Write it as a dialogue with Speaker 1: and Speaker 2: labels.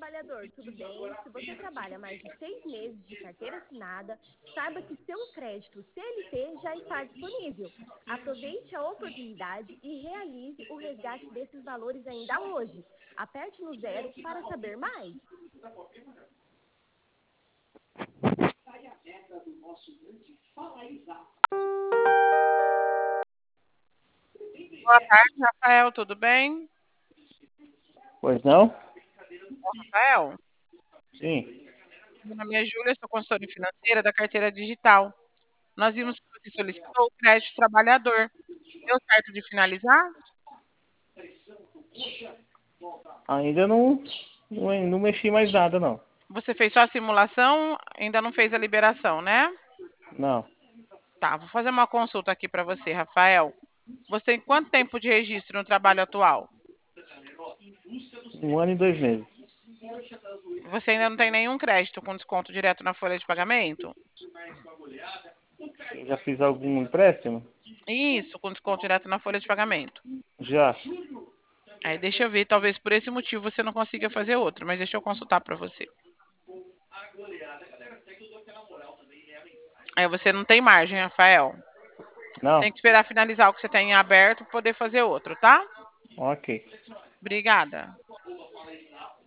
Speaker 1: trabalhador, tudo bem? Se você trabalha mais de 6 meses de carteira assinada, saiba que seu crédito CLT já está disponível. Aproveite a oportunidade e realize o resgate desses valores ainda hoje. Aperte no 0 para saber mais.
Speaker 2: Boa tarde, Rafael, tudo bem?
Speaker 3: Pois não?
Speaker 2: Rafael,
Speaker 3: Sim.
Speaker 2: meu nome é Júlia, sou consultora financeira da carteira digital. Nós vimos que você solicitou o crédito trabalhador. Deu certo de finalizar?
Speaker 3: Ainda não mexi mais nada, não.
Speaker 2: Você fez só a simulação, ainda não fez a liberação, né?
Speaker 3: Não.
Speaker 2: Tá, vou fazer uma consulta aqui para você, Rafael. Você tem quanto tempo de registro no trabalho atual?
Speaker 3: 1 ano e 2 meses.
Speaker 2: Você ainda não tem nenhum crédito com desconto direto na folha de pagamento?
Speaker 3: Eu já fiz algum empréstimo?
Speaker 2: Isso, com desconto direto na folha de pagamento.
Speaker 3: Já.
Speaker 2: Aí deixa eu ver, talvez por esse motivo você não consiga fazer outro, mas deixa eu consultar para você. Aí você não tem margem, Rafael.
Speaker 3: Não?
Speaker 2: Tem que esperar finalizar o que você tem em aberto para poder fazer outro, tá?
Speaker 3: Ok.
Speaker 2: Obrigada.